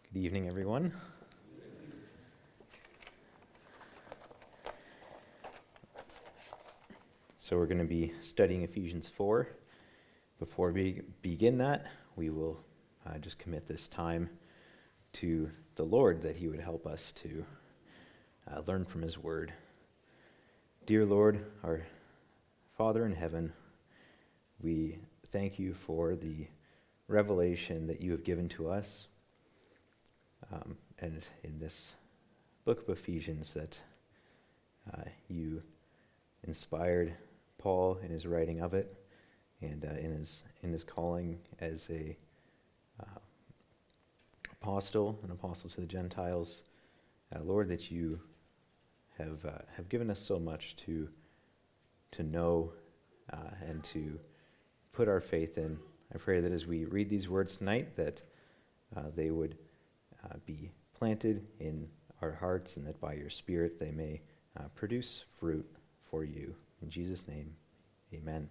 Good evening, everyone. So we're going to be studying Ephesians 4. Before we begin that, we will just commit this time to the Lord, that he would help us to learn from his word. Dear Lord, our Father in heaven, we thank you for the revelation that you have given to us, and in this book of Ephesians that you inspired Paul in his writing of it, and in his calling as an apostle to the Gentiles. Lord, that you have given us so much to know and to put our faith in. I pray that as we read these words tonight, that they would be planted in our hearts, and that by your Spirit they may produce fruit for you. In Jesus' name, amen.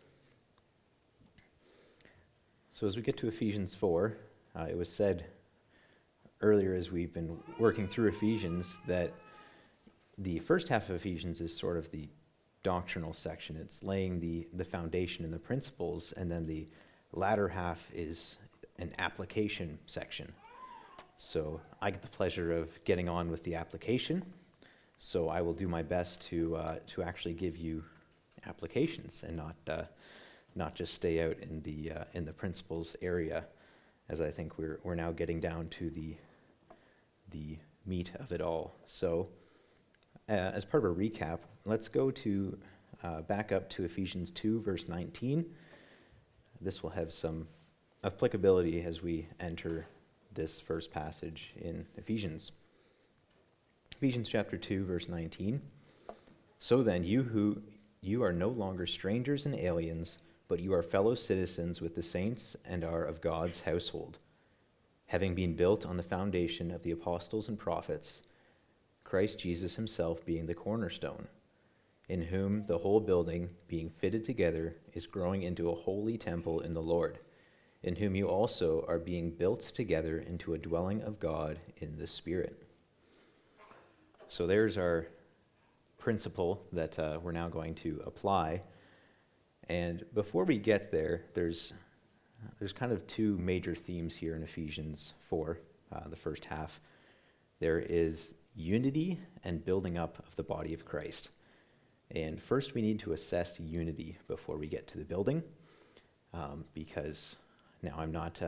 So as we get to Ephesians 4, it was said earlier as we've been working through Ephesians that the first half of Ephesians is sort of the doctrinal section. It's laying the foundation and the principles, and then the latter half is an application section. So I get the pleasure of getting on with the application. So I will do my best to actually give you applications and not just stay out in the principles area, as I think we're now getting down to the meat of it all. So as part of a recap, let's go to back up to Ephesians 2, verse 19. This will have some applicability as we enter this first passage in Ephesians. Ephesians chapter 2, verse 19. So then, you are no longer strangers and aliens, but you are fellow citizens with the saints and are of God's household, having been built on the foundation of the apostles and prophets, Christ Jesus himself being the cornerstone, in whom the whole building, being fitted together, is growing into a holy temple in the Lord, in whom you also are being built together into a dwelling of God in the Spirit. So there's our principle that we're now going to apply. And before we get there, there's kind of two major themes here in Ephesians 4, the first half. There is unity and building up of the body of Christ. And first we need to assess unity before we get to the building, because now I'm not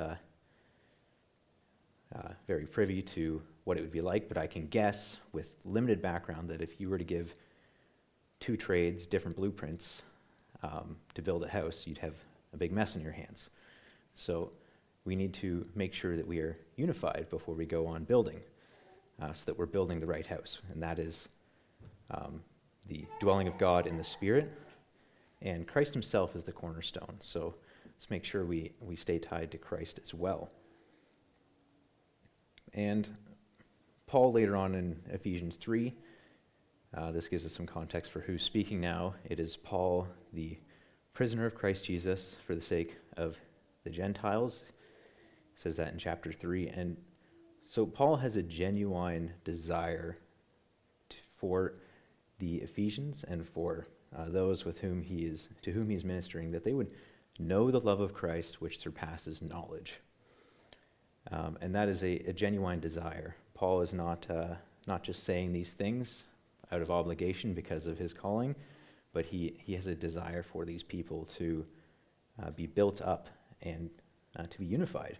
very privy to what it would be like, but I can guess with limited background that if you were to give two trades different blueprints to build a house, you'd have a big mess in your hands. So we need to make sure that we are unified before we go on building, so that we're building the right house. And that is the dwelling of God in the Spirit, and Christ himself is the cornerstone. So let's make sure we stay tied to Christ as well. And Paul later on in Ephesians 3, this gives us some context for who's speaking now. It is Paul, the prisoner of Christ Jesus for the sake of the Gentiles. He says that in chapter 3. And so Paul has a genuine desire for the Ephesians and for those to whom he is ministering, that they would know the love of Christ which surpasses knowledge. And that is a genuine desire. Paul is not just saying these things out of obligation because of his calling, but he has a desire for these people to be built up and to be unified.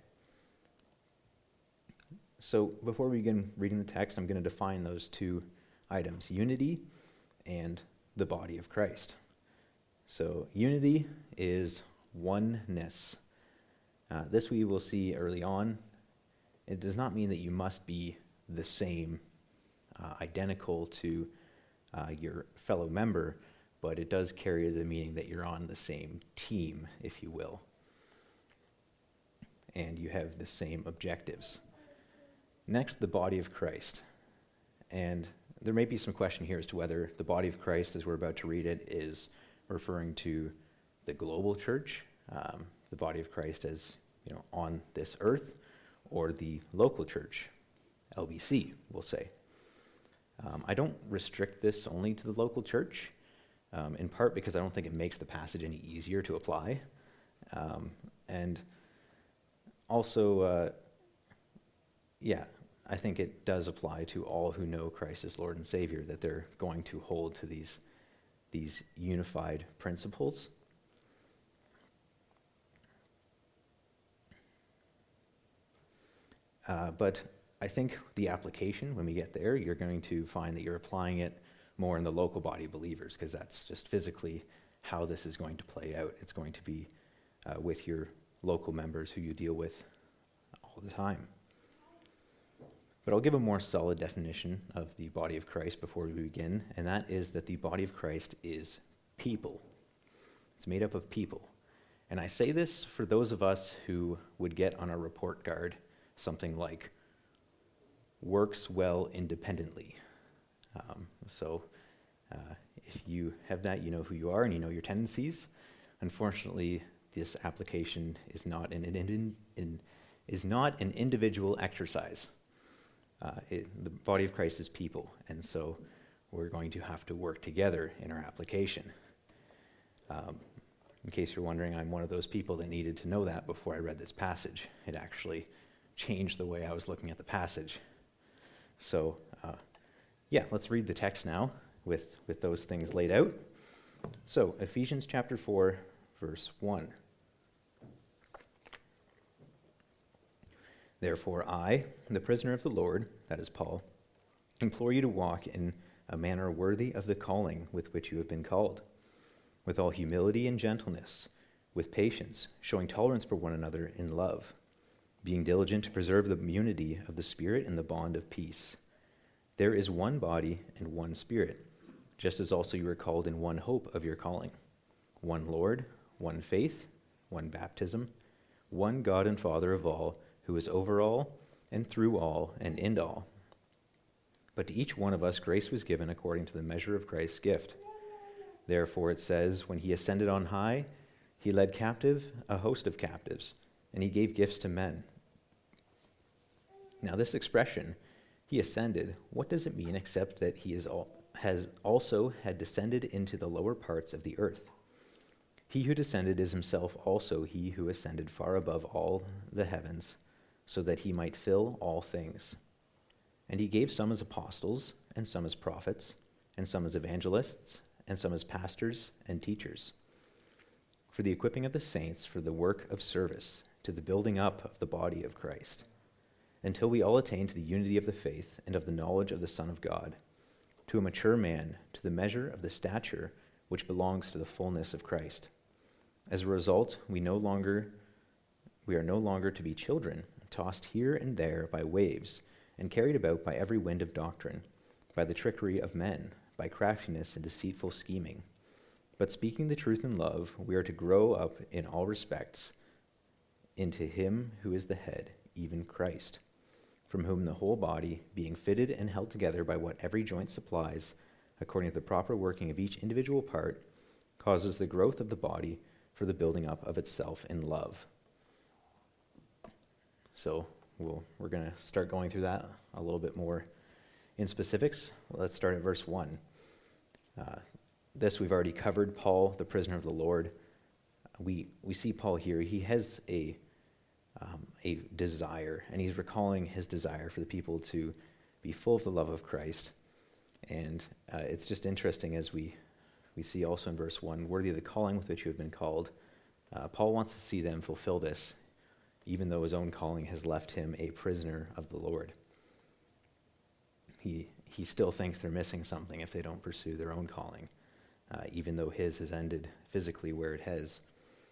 So before we begin reading the text, I'm going to define those two items, unity and the body of Christ. So unity is oneness. This we will see early on. It does not mean that you must be the same, identical to your fellow member, but it does carry the meaning that you're on the same team, if you will, and you have the same objectives. Next, the body of Christ. And there may be some question here as to whether the body of Christ, as we're about to read it, is referring to the global church, the body of Christ as on this earth, or the local church, LBC, we'll say. I don't restrict this only to the local church, in part because I don't think it makes the passage any easier to apply. And also, I think it does apply to all who know Christ as Lord and Savior, that they're going to hold to these unified principles. But I think the application, when we get there, you're going to find that you're applying it more in the local body of believers, because that's just physically how this is going to play out. It's going to be with your local members who you deal with all the time. But I'll give a more solid definition of the body of Christ before we begin, and that is that the body of Christ is people. It's made up of people. And I say this for those of us who would get on our report card something like, works well independently. If you have that, you know who you are and you know your tendencies. Unfortunately, this application is not an individual exercise. The body of Christ is people, and so we're going to have to work together in our application. In case you're wondering, I'm one of those people that needed to know that before I read this passage. It actually changed the way I was looking at the passage. So, let's read the text now with those things laid out. So, Ephesians chapter 4, verse 1. Therefore I, the prisoner of the Lord, that is Paul, implore you to walk in a manner worthy of the calling with which you have been called, with all humility and gentleness, with patience, showing tolerance for one another in love, being diligent to preserve the unity of the Spirit in the bond of peace. There is one body and one Spirit, just as also you were called in one hope of your calling, one Lord, one faith, one baptism, one God and Father of all, who is over all, and through all, and in all. But to each one of us grace was given according to the measure of Christ's gift. Therefore it says, when he ascended on high, he led captive a host of captives, and he gave gifts to men. Now this expression, he ascended, what does it mean except that he has also descended into the lower parts of the earth? He who descended is himself also he who ascended far above all the heavens, so that he might fill all things. And he gave some as apostles, and some as prophets, and some as evangelists, and some as pastors and teachers, for the equipping of the saints for the work of service, to the building up of the body of Christ, until we all attain to the unity of the faith and of the knowledge of the Son of God, to a mature man, to the measure of the stature which belongs to the fullness of Christ. As a result, we are no longer to be children, tossed here and there by waves, and carried about by every wind of doctrine, by the trickery of men, by craftiness and deceitful scheming. But speaking the truth in love, we are to grow up in all respects into him who is the head, even Christ, from whom the whole body, being fitted and held together by what every joint supplies, according to the proper working of each individual part, causes the growth of the body for the building up of itself in love. So we're going to start going through that a little bit more in specifics. Let's start at verse 1. This we've already covered, Paul, the prisoner of the Lord. We see Paul here. He has a desire, and he's recalling his desire for the people to be full of the love of Christ. And it's just interesting as we see also in verse 1, worthy of the calling with which you have been called. Paul wants to see them fulfill this, even though his own calling has left him a prisoner of the Lord. He still thinks they're missing something if they don't pursue their own calling, even though his has ended physically where it has.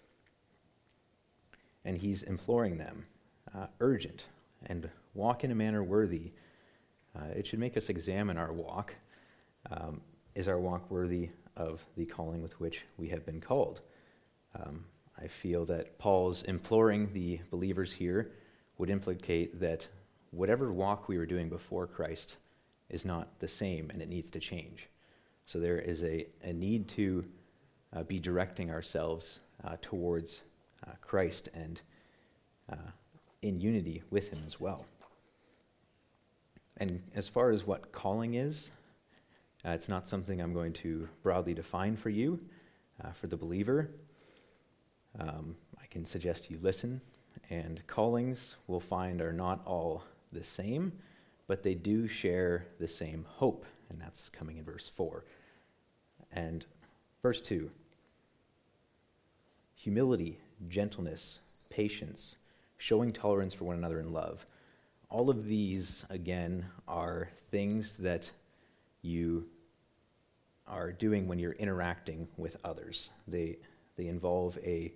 And he's imploring them, urgent, and walk in a manner worthy. It should make us examine our walk. Is our walk worthy of the calling with which we have been called? I feel that Paul's imploring the believers here would implicate that whatever walk we were doing before Christ is not the same, and it needs to change. So there is a need to be directing ourselves towards Christ and in unity with him as well. And as far as what calling is, it's not something I'm going to broadly define for you, for the believer. I can suggest you listen, and callings we'll find are not all the same, but they do share the same hope, and that's coming in verse 4. And verse 2, humility, gentleness, patience, showing tolerance for one another in love. All of these, again, are things that you are doing when you're interacting with others. They involve a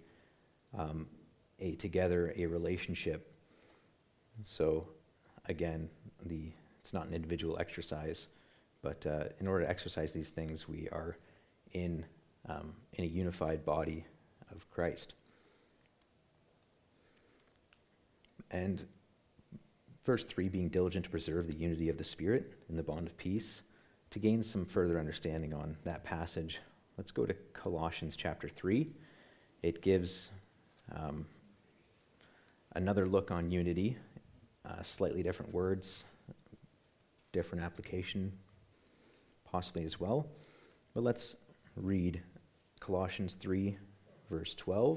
relationship. So, again, it's not an individual exercise, but in order to exercise these things, we are in a unified body of Christ. And verse 3, being diligent to preserve the unity of the Spirit in the bond of peace. To gain some further understanding on that passage, let's go to Colossians chapter 3. It gives another look on unity, slightly different words, different application possibly as well. But let's read Colossians 3, verse 12.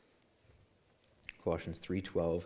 Colossians 3:12.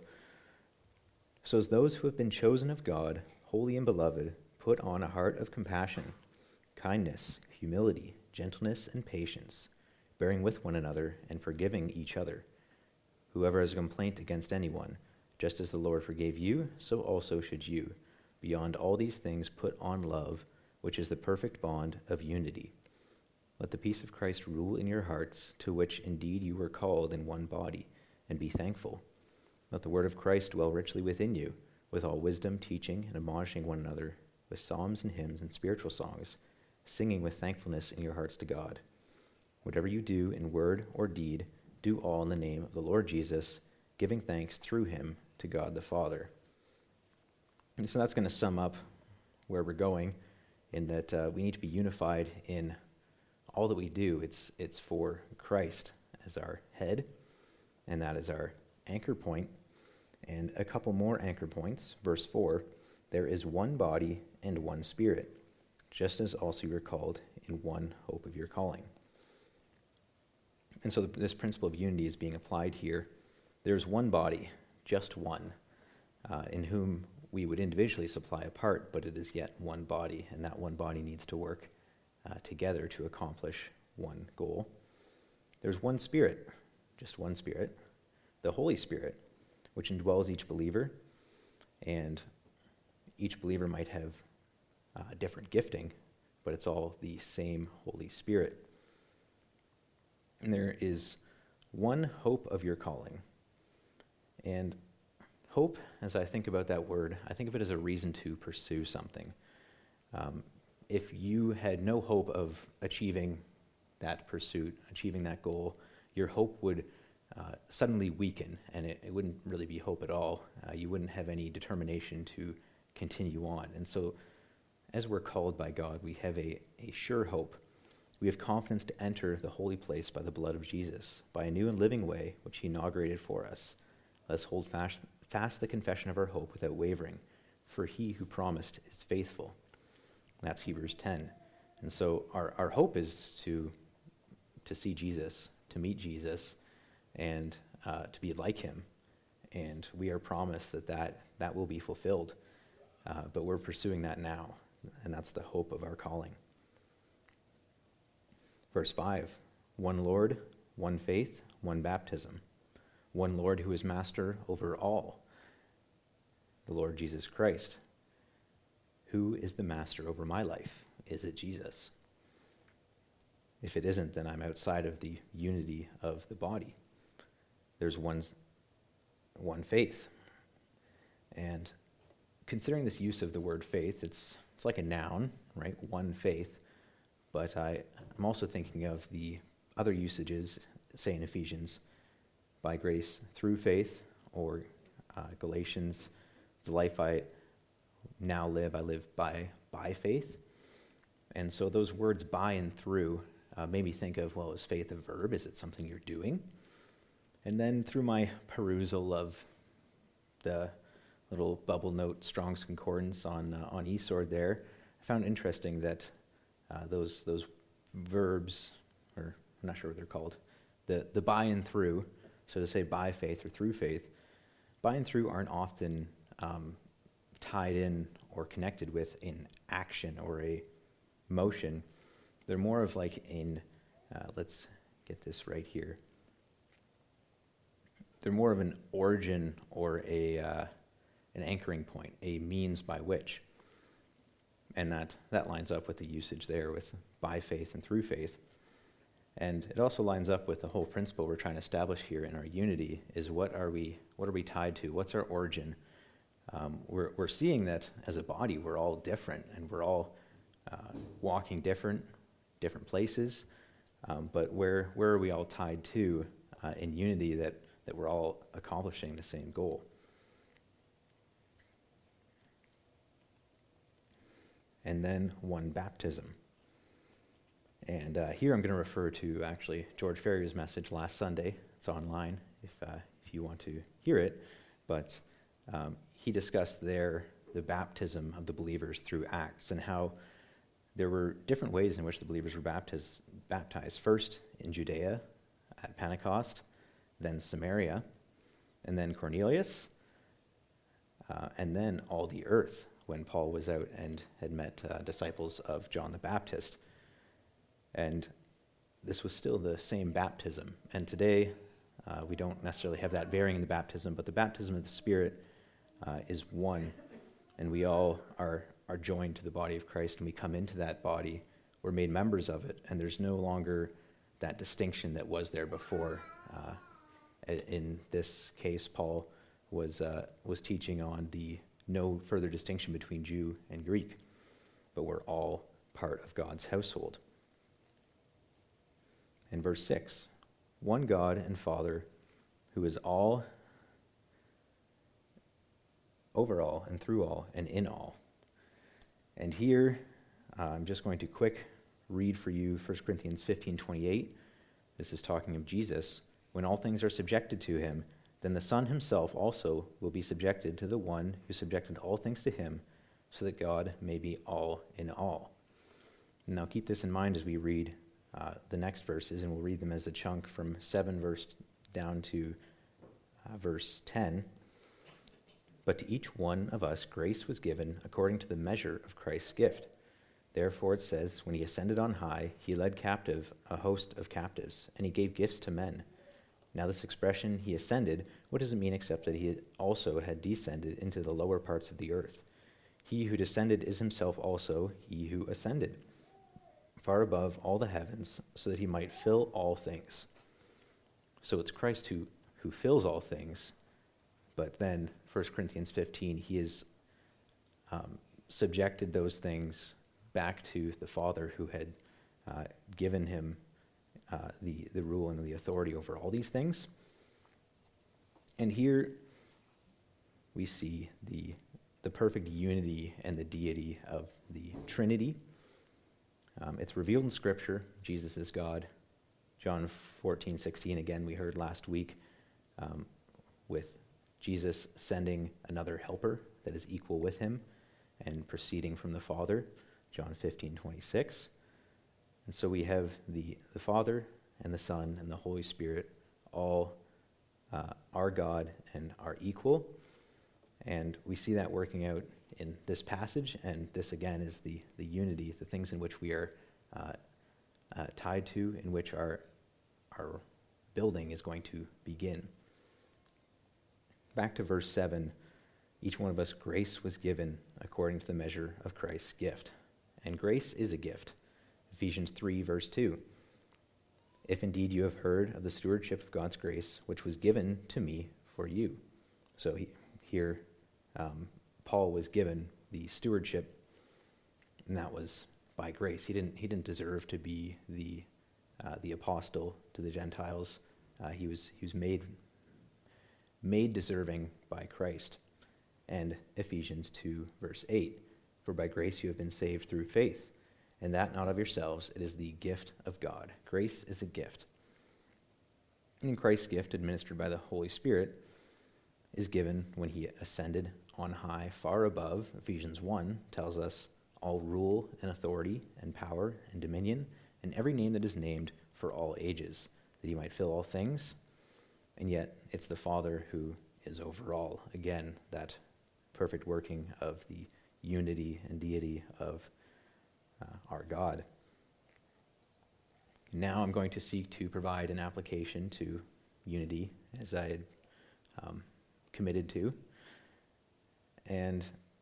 So as those who have been chosen of God, holy and beloved, put on a heart of compassion, kindness, humility, gentleness, and patience, bearing with one another and forgiving each other. Whoever has a complaint against anyone, just as the Lord forgave you, so also should you. Beyond all these things, put on love, which is the perfect bond of unity. Let the peace of Christ rule in your hearts, to which indeed you were called in one body, and be thankful. Let the word of Christ dwell richly within you, with all wisdom, teaching and admonishing one another, with psalms and hymns and spiritual songs, singing with thankfulness in your hearts to God. Whatever you do in word or deed, do all in the name of the Lord Jesus, giving thanks through him to God the Father. And so that's going to sum up where we're going, in that we need to be unified in all that we do. It's for Christ as our head, and that is our anchor point. And a couple more anchor points. Verse 4, there is one body and one Spirit, just as also you were called in one hope of your calling. And so this principle of unity is being applied here. There's one body, just one, in whom we would individually supply a part, but it is yet one body, and that one body needs to work together to accomplish one goal. There's one Spirit, just one Spirit, the Holy Spirit, which indwells each believer, and each believer might have different gifting, but it's all the same Holy Spirit. And there is one hope of your calling. And hope, as I think about that word, I think of it as a reason to pursue something. If you had no hope of achieving that pursuit, achieving that goal, your hope would suddenly weaken, and it wouldn't really be hope at all. You wouldn't have any determination to continue on. And so, as we're called by God, we have a sure hope. We have confidence to enter the holy place by the blood of Jesus, by a new and living way which he inaugurated for us. Let's hold fast the confession of our hope without wavering, for he who promised is faithful. That's Hebrews 10. And so our hope is to see Jesus, to meet Jesus, and to be like him. And we are promised that will be fulfilled. But we're pursuing that now, and that's the hope of our calling. Verse 5, one Lord, one faith, one baptism, one Lord who is master over all, the Lord Jesus Christ. Who is the master over my life? Is it Jesus? If it isn't, then I'm outside of the unity of the body. There's one faith. And considering this use of the word faith, it's like a noun, right? One faith. But I'm also thinking of the other usages, say in Ephesians, by grace through faith, or Galatians, the life I now live, I live by faith. And so those words by and through made me think of, well, is faith a verb? Is it something you're doing? And then through my perusal of the little bubble note Strong's Concordance on eSword there, I found interesting that those verbs, or I'm not sure what they're called, the by and through, so to say by faith or through faith, by and through aren't often tied in or connected with an action or a motion. They're more of like let's get this right here. They're more of an origin or an anchoring point, a means by which. And that lines up with the usage there with by faith and through faith. And it also lines up with the whole principle we're trying to establish here in our unity is what are we tied to? What's our origin? We're seeing that as a body we're all different and we're all walking different places, but where are we all tied to in unity that we're all accomplishing the same goal? And then one baptism. And here I'm going to refer to actually George Ferrier's message last Sunday. It's online if you want to hear it. But he discussed there the baptism of the believers through Acts and how there were different ways in which the believers were baptized. First in Judea at Pentecost, then Samaria, and then Cornelius, and then all the earth when Paul was out and had met disciples of John the Baptist. And this was still the same baptism. And today, we don't necessarily have that varying in the baptism, but the baptism of the Spirit is one. And we all are joined to the body of Christ, and we come into that body. We're made members of it, and there's no longer that distinction that was there before. In this case, Paul was teaching on the no further distinction between Jew and Greek, but we're all part of God's household. In verse 6, one God and Father who is all, over all, and through all, and in all. And here, I'm just going to quick read for you 1 Corinthians 15:28. This is talking of Jesus. When all things are subjected to him, then the Son himself also will be subjected to the one who subjected all things to him, so that God may be all in all. Now keep this in mind as we read the next verses, and we'll read them as a chunk from 7 verse down to verse 10. But to each one of us grace was given according to the measure of Christ's gift. Therefore it says, when he ascended on high, he led captive a host of captives, and he gave gifts to men. Now this expression, he ascended, what does it mean except that he also had descended into the lower parts of the earth? He who descended is himself also he who ascended far above all the heavens, so that he might fill all things. So it's Christ who fills all things, but then 1 Corinthians 15, he has subjected those things back to the Father who had given him the rule and the authority over all these things. And here we see the perfect unity and the deity of the Trinity. It's revealed in Scripture. Jesus is God. John 14:16, again, we heard last week with Jesus sending another helper that is equal with him and proceeding from the Father, John 15:26. And so we have the Father and the Son and the Holy Spirit all are God and are equal. And we see that working out in this passage, and this again is the unity, the things in which we are tied to, in which our building is going to begin. Back to verse 7, each one of us grace was given according to the measure of Christ's gift. And grace is a gift. Ephesians 3, verse 2. If indeed you have heard of the stewardship of God's grace, which was given to me for you. So here, Paul was given the stewardship, and that was by grace. He didn't deserve to be the apostle to the Gentiles. He was made deserving by Christ. And Ephesians 2, verse 8, for by grace you have been saved through faith, and that not of yourselves, it is the gift of God. Grace is a gift. And in Christ's gift, administered by the Holy Spirit, is given when he ascended on high, far above. Ephesians 1 tells us all rule and authority and power and dominion and every name that is named for all ages, that he might fill all things. And yet it's the Father who is over all. Again, that perfect working of the unity and deity of our God. Now I'm going to seek to provide an application to unity, as I had committed to. And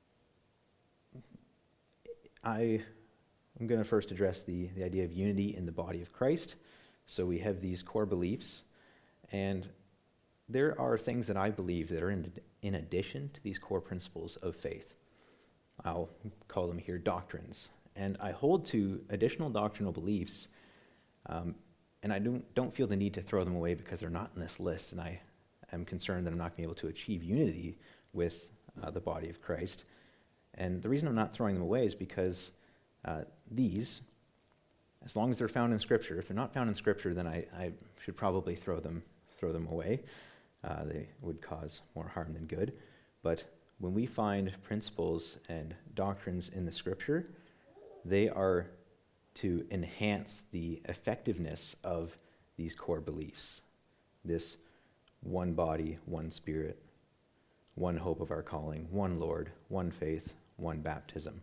I'm going to first address the idea of unity in the body of Christ. So we have these core beliefs, and there are things that I believe that are in addition to these core principles of faith. I'll call them here doctrines. And I hold to additional doctrinal beliefs, and I don't feel the need to throw them away because they're not in this list, and I am concerned that I'm not going to be able to achieve unity with the body of Christ. And the reason I'm not throwing them away is because these, as long as they're found in Scripture, if they're not found in Scripture, then I should probably throw them away. They would cause more harm than good. But when we find principles and doctrines in the Scripture, they are to enhance the effectiveness of these core beliefs. This one body, one Spirit, one hope of our calling, one Lord, one faith, one baptism.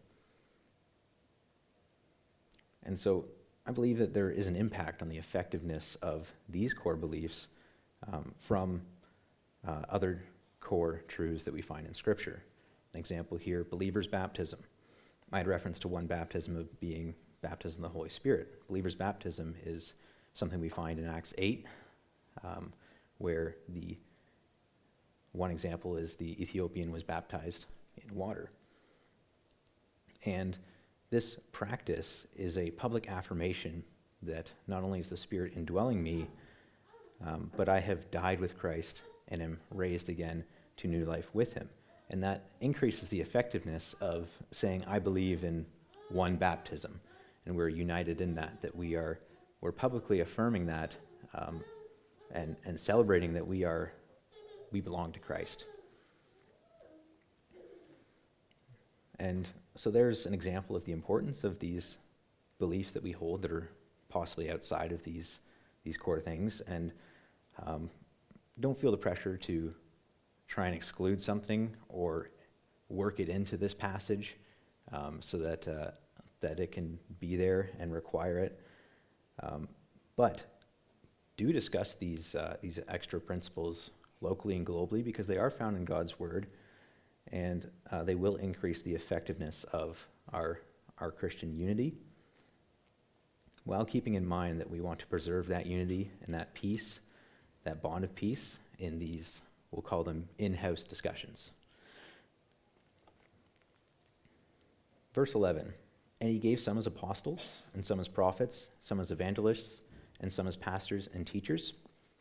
And so I believe that there is an impact on the effectiveness of these core beliefs from other core truths that we find in Scripture. An example here, believer's baptism. I had reference to one baptism of being baptism of the Holy Spirit. Believer's baptism is something we find in Acts 8, where the one example is the Ethiopian was baptized in water. And this practice is a public affirmation that not only is the Spirit indwelling me, but I have died with Christ and am raised again to new life with him. And that increases the effectiveness of saying, I believe in one baptism, and we're united in that we're publicly affirming that and celebrating that we belong to Christ. And so there's an example of the importance of these beliefs that we hold that are possibly outside of these core things, and don't feel the pressure to try and exclude something or work it into this passage so that it can be there and require it. But do discuss these extra principles locally and globally, because they are found in God's Word, and they will increase the effectiveness of our Christian unity, while keeping in mind that we want to preserve that unity and that peace, that bond of peace, in these, we'll call them in-house discussions. Verse 11, and he gave some as apostles, and some as prophets, some as evangelists, and some as pastors and teachers.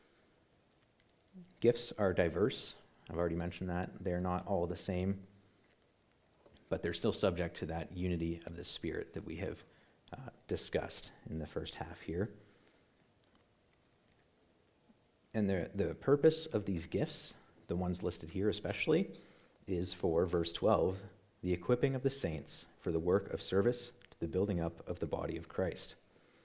Gifts are diverse. I've already mentioned that. They're not all the same, but they're still subject to that unity of the Spirit that we have discussed in the first half here. And the purpose of these gifts, the ones listed here especially, is for, verse 12, the equipping of the saints for the work of service to the building up of the body of Christ.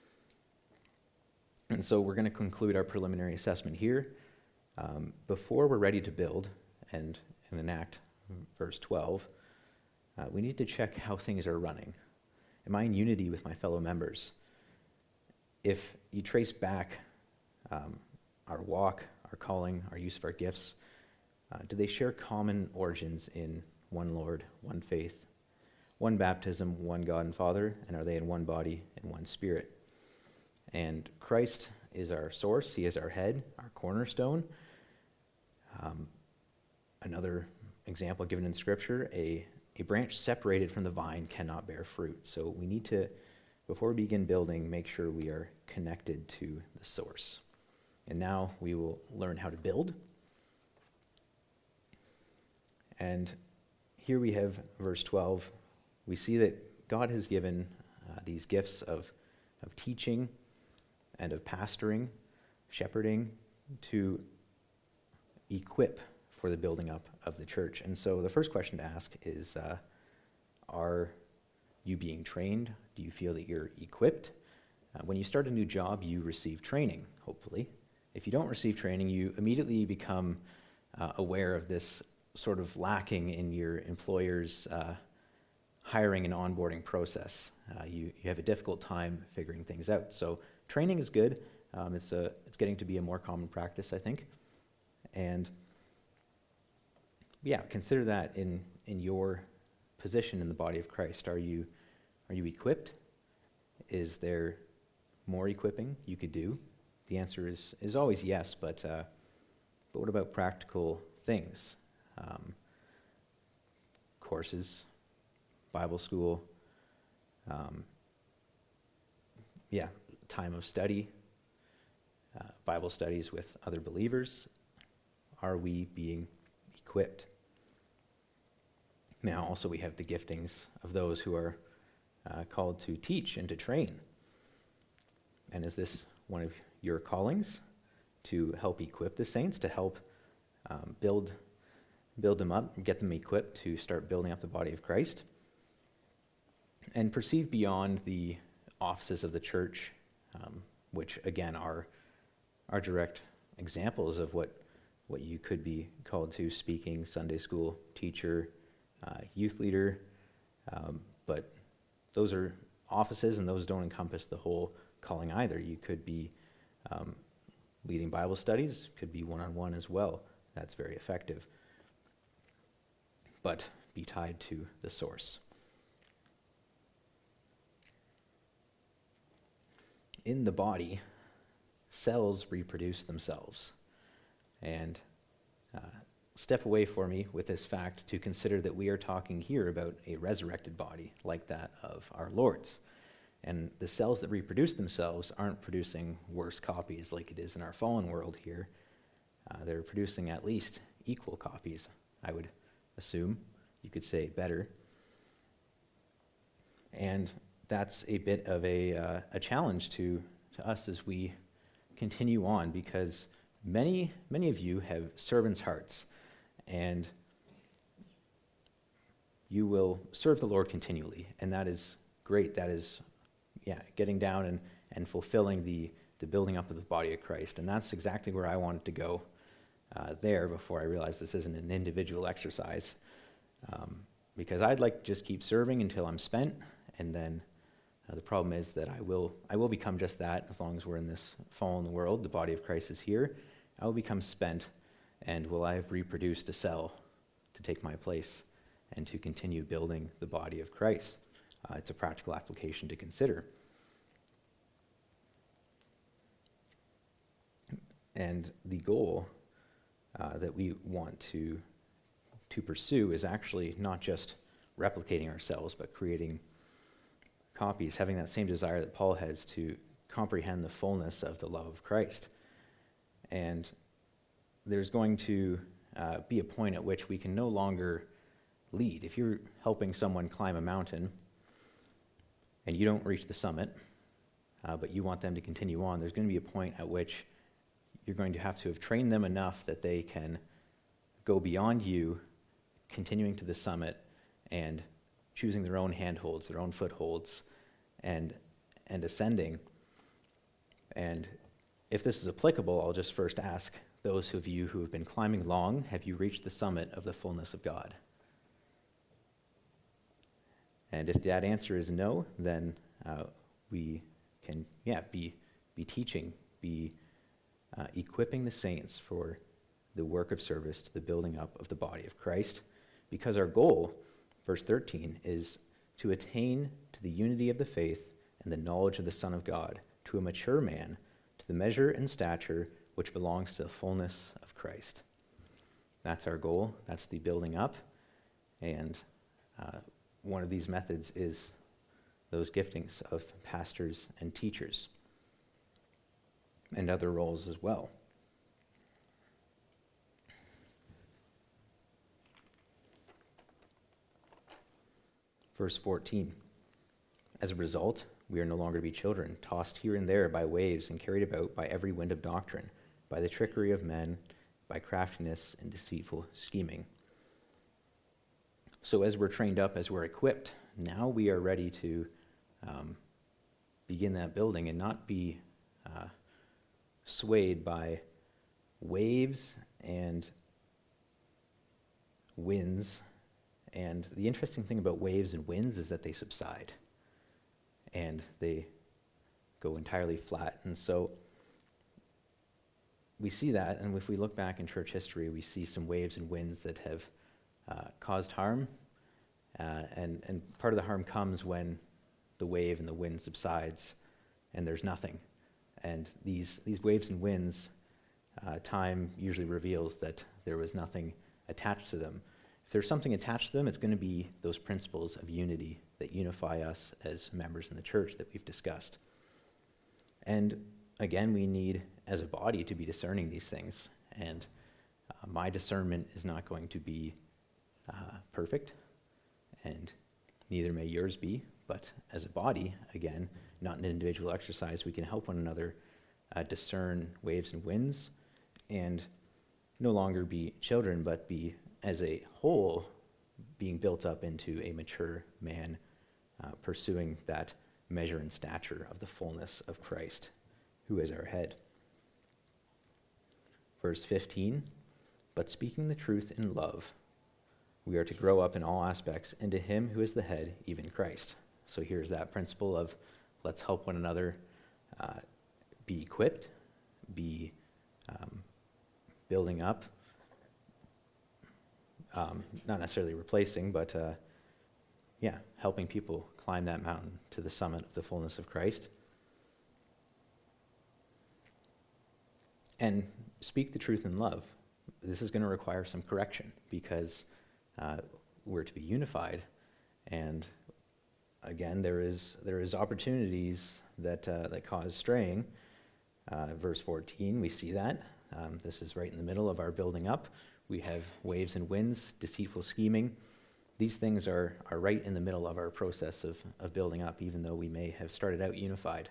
And so we're going to conclude our preliminary assessment here. Before we're ready to build and enact verse 12, we need to check how things are running. Am I in unity with my fellow members? If you trace back our walk, our calling, our use of our gifts, do they share common origins in one Lord, one faith, one baptism, one God and Father, and are they in one body and one Spirit? And Christ is our source. He is our head, our cornerstone. Another example given in Scripture, a branch separated from the vine cannot bear fruit. So we need to, before we begin building, make sure we are connected to the source. And now we will learn how to build. And here we have verse 12. We see that God has given these gifts of teaching and of pastoring, shepherding, to equip for the building up of the church. And so the first question to ask is, are you being trained? Do you feel that you're equipped? When you start a new job, you receive training, hopefully. If you don't receive training, you immediately become aware of this sort of lacking in your employer's hiring and onboarding process. You have a difficult time figuring things out. So training is good. It's getting to be a more common practice, I think. And yeah, consider that in your position in the body of Christ. Are you equipped? Is there more equipping you could do? The answer is always yes, but what about practical things? Courses, Bible school, time of study, Bible studies with other believers. Are we being equipped? Now, also we have the giftings of those who are called to teach and to train. And is this one of your callings, to help equip the saints, to help build them up, get them equipped to start building up the body of Christ? And perceive beyond the offices of the church, which again are direct examples of what you could be called to: speaking, Sunday school teacher, youth leader. But those are offices, and those don't encompass the whole calling either. You could be leading Bible studies, could be one-on-one as well. That's very effective. But be tied to the source. In the body, cells reproduce themselves. And step away for me with this fact to consider that we are talking here about a resurrected body like that of our Lord's. And the cells that reproduce themselves aren't producing worse copies like it is in our fallen world here. They're producing at least equal copies, I would assume. You could say better. And that's a bit of a challenge to us as we continue on, because many of you have servants' hearts, and you will serve the Lord continually, and that is great. That is, getting down and fulfilling the building up of the body of Christ, and that's exactly where I wanted to go there before I realized this isn't an individual exercise, because I'd like to just keep serving until I'm spent, and then the problem is that I will become just that as long as we're in this fallen world. The body of Christ is here. I will become spent, and will I have reproduced a cell to take my place and to continue building the body of Christ? It's a practical application to consider. And the goal that we want to pursue is actually not just replicating ourselves, but creating copies, having that same desire that Paul has to comprehend the fullness of the love of Christ. And there's going to be a point at which we can no longer lead. If you're helping someone climb a mountain and you don't reach the summit, but you want them to continue on, there's going to be a point at which you're going to have trained them enough that they can go beyond you, continuing to the summit and choosing their own handholds, their own footholds, and ascending. And if this is applicable, I'll just first ask those of you who have been climbing long, have you reached the summit of the fullness of God? And if that answer is no, then we can, be teaching, be equipping the saints for the work of service to the building up of the body of Christ, because our goal, verse 13, is to attain to the unity of the faith and the knowledge of the Son of God, to a mature man, to the measure and stature which belongs to the fullness of Christ. That's our goal. That's the building up. And one of these methods is those giftings of pastors and teachers, and other roles as well. Verse 14, as a result, we are no longer to be children, tossed here and there by waves and carried about by every wind of doctrine, by the trickery of men, by craftiness and deceitful scheming. So as we're trained up, as we're equipped, now we are ready to begin that building and not be swayed by waves and winds. And the interesting thing about waves and winds is that they subside and they go entirely flat. And so we see that, and if we look back in church history, we see some waves and winds that have caused harm, and part of the harm comes when the wave and the wind subsides and there's nothing. And these waves and winds, time usually reveals that there was nothing attached to them. If there's something attached to them, it's going to be those principles of unity that unify us as members in the church that we've discussed. And again, we need, as a body, to be discerning these things. And my discernment is not going to be perfect, and neither may yours be. But as a body, again, not an individual exercise, we can help one another discern waves and winds, and no longer be children, but be, as a whole, being built up into a mature man, pursuing that measure and stature of the fullness of Christ, who is our head. Verse 15, but speaking the truth in love, we are to grow up in all aspects into him who is the head, even Christ. So here's that principle of let's help one another be equipped, be building up, not necessarily replacing, but helping people climb that mountain to the summit of the fullness of Christ. And speak the truth in love. This is going to require some correction because we're to be unified, and again, there is opportunities that cause straying. Verse 14, we see that. This is right in the middle of our building up. We have waves and winds, deceitful scheming. These things are right in the middle of our process of building up, even though we may have started out unified.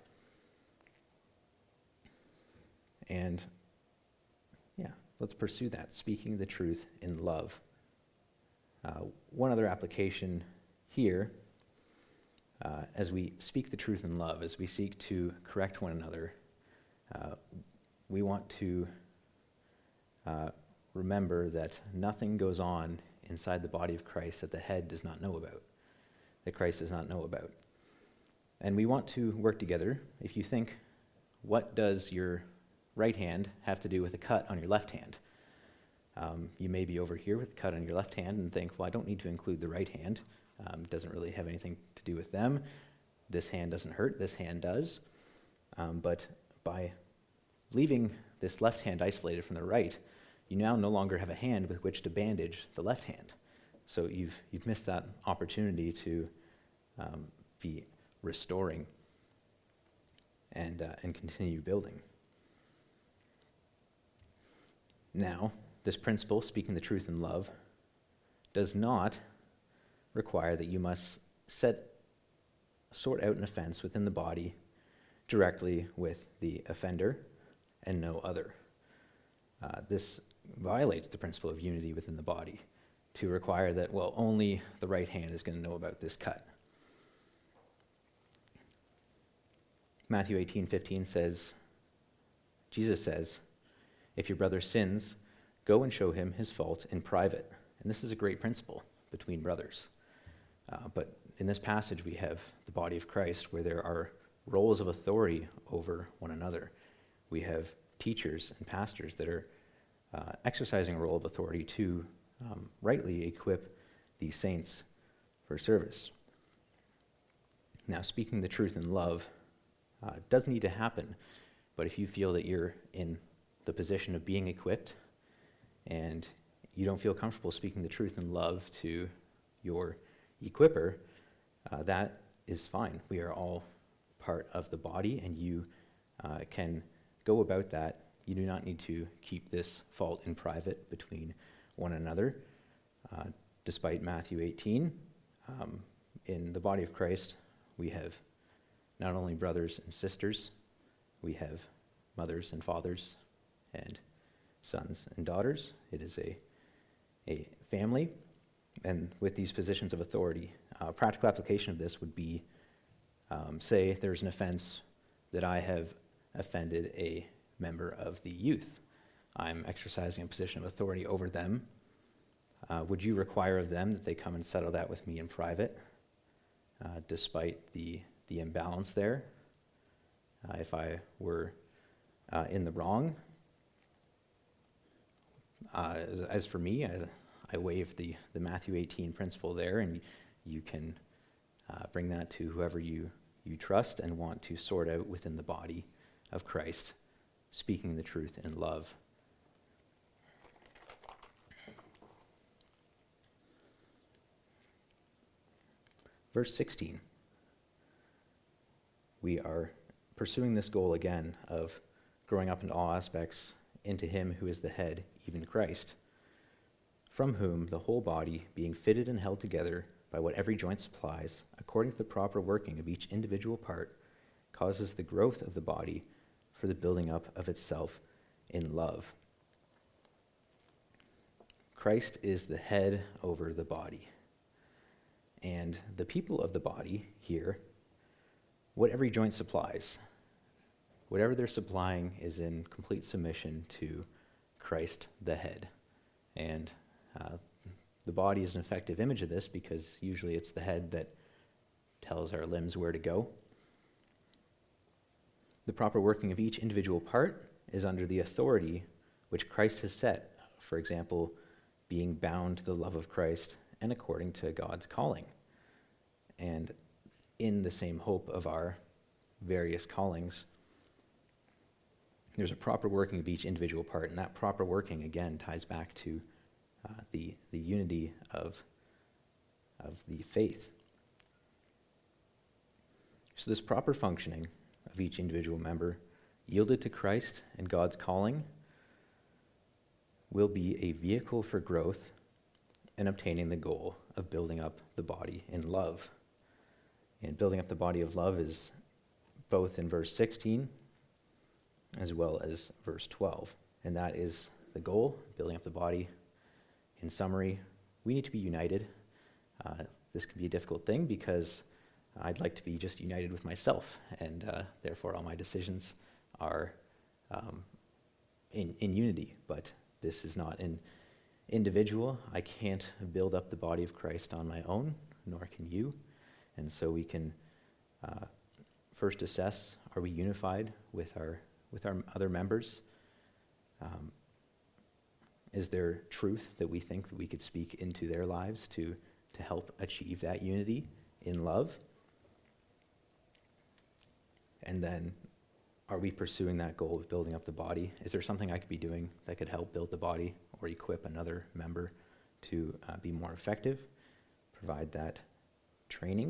And let's pursue that, speaking the truth in love. One other application here, as we speak the truth in love, as we seek to correct one another, we want to remember that nothing goes on inside the body of Christ that the head does not know about, that Christ does not know about. And we want to work together. If you think, what does your right hand have to do with a cut on your left hand? You may be over here with a cut on your left hand and think, well, I don't need to include the right hand. It doesn't really have anything to do with them. This hand doesn't hurt, this hand does. But by leaving this left hand isolated from the right, you now no longer have a hand with which to bandage the left hand. So you've missed that opportunity to be restoring and continue building. Now, this principle, speaking the truth in love, does not require that you must sort out an offense within the body directly with the offender and no other. This violates the principle of unity within the body to require that, well, only the right hand is going to know about this cut. Matthew 18:15 says, Jesus says, if your brother sins, go and show him his fault in private. And this is a great principle between brothers. But in this passage, we have the body of Christ where there are roles of authority over one another. We have teachers and pastors that are exercising a role of authority to rightly equip these saints for service. Now, speaking the truth in love does need to happen, but if you feel that you're in the position of being equipped and you don't feel comfortable speaking the truth in love to your equipper, that is fine. We are all part of the body, and you can go about that. You do not need to keep this fault in private between one another. Despite Matthew 18, in the body of Christ, we have not only brothers and sisters, we have mothers and fathers and sons and daughters. It is a family, and with these positions of authority, practical application of this would be, say there's an offense that I have offended a member of the youth. I'm exercising a position of authority over them. Would you require of them that they come and settle that with me in private, despite the imbalance there? If I were in the wrong, as for me, I waive the Matthew 18 principle there, and you can bring that to whoever you trust and want to sort out within the body of Christ, speaking the truth in love. Verse 16. We are pursuing this goal again of growing up in all aspects into him who is the head, even Christ, from whom the whole body, being fitted and held together by what every joint supplies, according to the proper working of each individual part, causes the growth of the body for the building up of itself in love. Christ is the head over the body. And the people of the body here, what every joint supplies, whatever they're supplying is in complete submission to Christ the head. And the body is an effective image of this because usually it's the head that tells our limbs where to go. The proper working of each individual part is under the authority which Christ has set, for example, being bound to the love of Christ and according to God's calling. And in the same hope of our various callings, there's a proper working of each individual part, and that proper working, again, ties back to the unity of the faith. So this proper functioning of each individual member, yielded to Christ and God's calling, will be a vehicle for growth and obtaining the goal of building up the body in love. And building up the body of love is both in verse 16 as well as verse 12. And that is the goal, building up the body. In summary, we need to be united. This can be a difficult thing because I'd like to be just united with myself, and therefore all my decisions are in unity. But this is not an individual. I can't build up the body of Christ on my own, nor can you. And so we can first assess, are we unified with our other members? Is there truth that we think that we could speak into their lives to help achieve that unity in love? And then, are we pursuing that goal of building up the body? Is there something I could be doing that could help build the body or equip another member to be more effective, provide that training?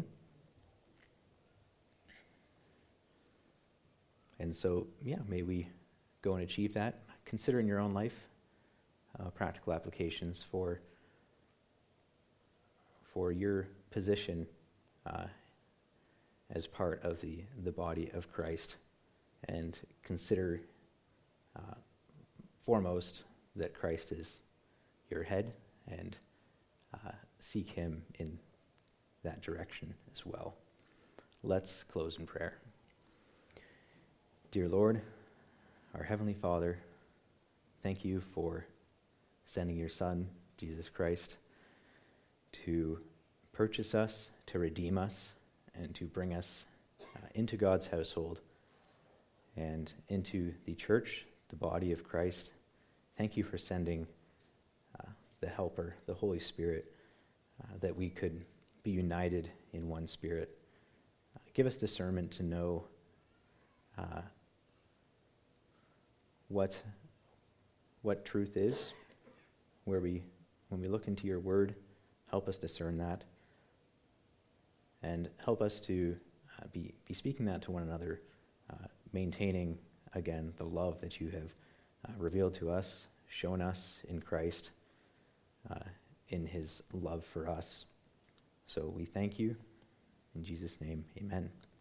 And so, may we go and achieve that. Consider in your own life practical applications for your position as part of the body of Christ, and consider foremost that Christ is your head, and seek him in that direction as well. Let's close in prayer. Dear Lord, our Heavenly Father, thank you for sending your Son, Jesus Christ, to purchase us, to redeem us, and to bring us into God's household and into the church, the body of Christ. Thank you for sending the Helper, the Holy Spirit, that we could be united in one spirit. Give us discernment to know what truth is, when we look into your word, help us discern that, and help us to be speaking that to one another, maintaining, again, the love that you have revealed to us, shown us in Christ, in his love for us. So we thank you. In Jesus' name, amen.